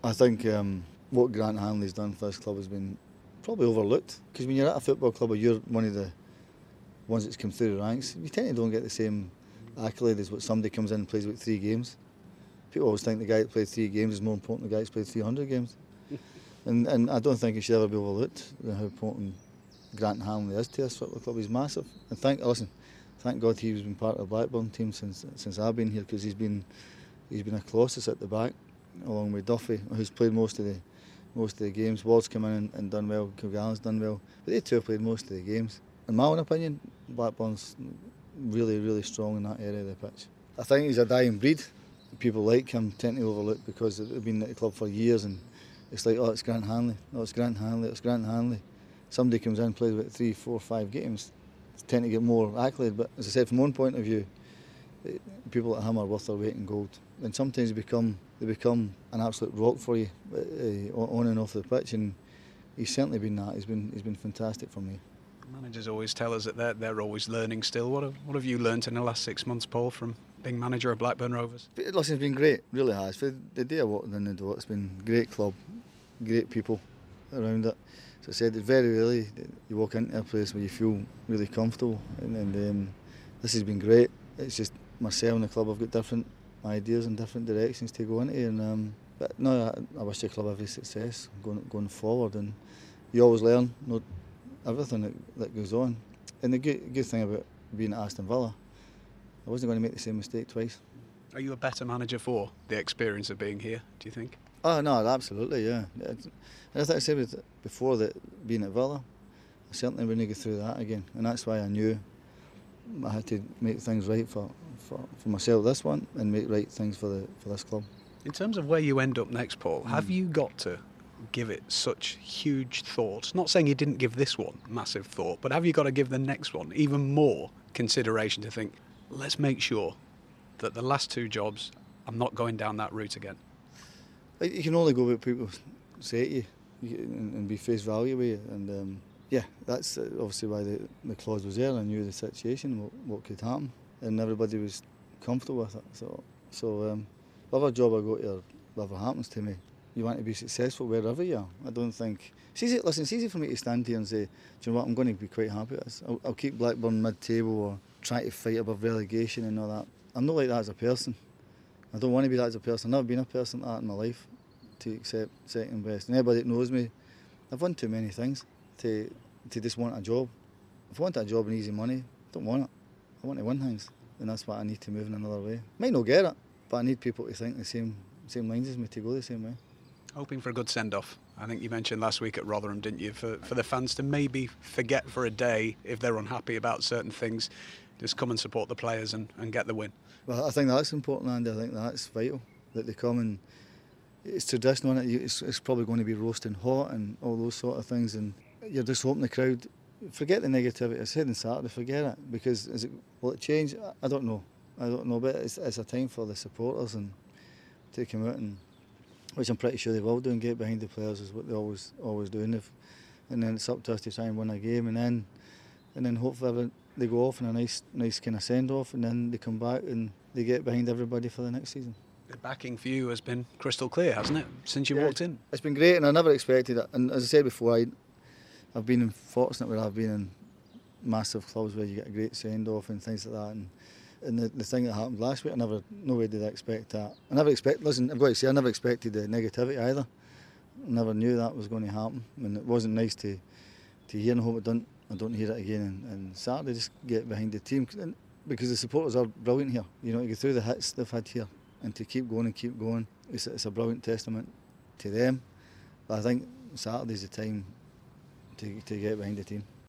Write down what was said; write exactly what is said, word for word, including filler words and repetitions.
I think um, what Grant Hanley's done for this club has been probably overlooked, because when you're at a football club or you're one of the ones that's come through the ranks, you tend to don't get the same accolade as what somebody comes in and plays about three games. People always think the guy that played three games is more important than the guy that's played three hundred games. and, and I don't think it should ever be overlooked how important Grant Hanley is to this football club. He's massive. And thank, listen, thank God he's been part of the Blackburn team since since I've been here, because he's been he's been a colossus at the back, along with Duffy, who's played most of the most of the games. Ward's come in and, and done well. Kilgallen's done well, but they two have played most of the games. In my own opinion, Blackburn's really, really strong in that area of the pitch. I think he's a dying breed. People like him tend to overlook because they've been at the club for years, and it's like, oh, it's Grant Hanley, oh, it's Grant Hanley, it's Grant Hanley. Somebody comes in, plays about three, four, five games, tend to get more accolade. But as I said, from my own point of view, people like him are worth their weight in gold. And sometimes they become they become an absolute rock for you, uh, on and off the pitch. And he's certainly been that. He's been he's been fantastic for me. Managers always tell us that they're they're always learning still. What have what have you learnt in the last six months, Paul, from being manager of Blackburn Rovers? Listen, it's been great, really has. For the day I walked in the door, it's been a great club, great people around it. As I said, it's very rarely you walk into a place where you feel really comfortable, and, and um, this has been great. It's just myself and the club have got different ideas and different directions to go into, and um, but no, I, I wish the club every success going going forward, and you always learn, not everything that, that goes on. And the good, good thing about being at Aston Villa, I wasn't going to make the same mistake twice. Are you a better manager for the experience of being here, do you think? Oh no, absolutely, yeah. And I think I said before that being at Villa, I certainly wouldn't go through that again, and that's why I knew I had to make things right for, for, for myself this one, and make right things for the for this club. In terms of where you end up next, Paul, mm. have you got to give it such huge thought? Not saying you didn't give this one massive thought, but have you got to give the next one even more consideration to think, let's make sure that the last two jobs, I'm not going down that route again? You can only go with what people say to you, and, and be face value with you. And um, yeah, that's obviously why the, the clause was there. I knew the situation, what, what could happen, and everybody was comfortable with it. So, so um, whatever job I go to, or whatever happens to me, you want to be successful wherever you are. I don't think it's easy. Listen, it's easy for me to stand here and say, do you know what, I'm going to be quite happy with this. I'll, I'll keep Blackburn mid-table or try to fight above relegation and all that. I'm not like that as a person. I don't want to be that as a person. I've never been a person like that in my life, to accept second best. And everybody that knows me, I've won too many things to to just want a job. If I want a job and easy money, I don't want it. I want to win things, and that's what I need to move in another way. Might not get it, but I need people to think the same same lines as me, to go the same way. Hoping for a good send-off. I think you mentioned last week at Rotherham, didn't you, for, for the fans to maybe forget for a day if they're unhappy about certain things, just come and support the players and, and get the win. Well, I think that's important, Andy. I think that's vital, that they come, and it's traditional, isn't it? It's, it's probably going to be roasting hot and all those sort of things, and you're just hoping the crowd forget the negativity. I said on Saturday, forget it, because is it, will it change? I don't know. I don't know, but it's, it's a time for the supporters and to come out, and which I'm pretty sure they will do, and get behind the players is what they always always do. And, if, and then it's up to us to try and win a game, and then and then hopefully they go off in a nice nice kind of send off, and then they come back and they get behind everybody for the next season. The backing for you has been crystal clear, hasn't it, since you yeah, walked in? It's been great, and I never expected it. And as I said before, I, I've been fortunate where I've been in massive clubs where you get a great send off and things like that. And And the, the thing that happened last week, I never, no way did I expect that. I never expect. Listen, I've got to say, I never expected the negativity either. I never knew that was going to happen, and it wasn't nice to, to hear. And I hope I don't, I don't hear it again. And, and Saturday, just get behind the team, because the supporters are brilliant here. You know, to get through the hits they've had here, and to keep going and keep going, it's, it's a brilliant testament to them. But I think Saturday's the time to to get behind the team.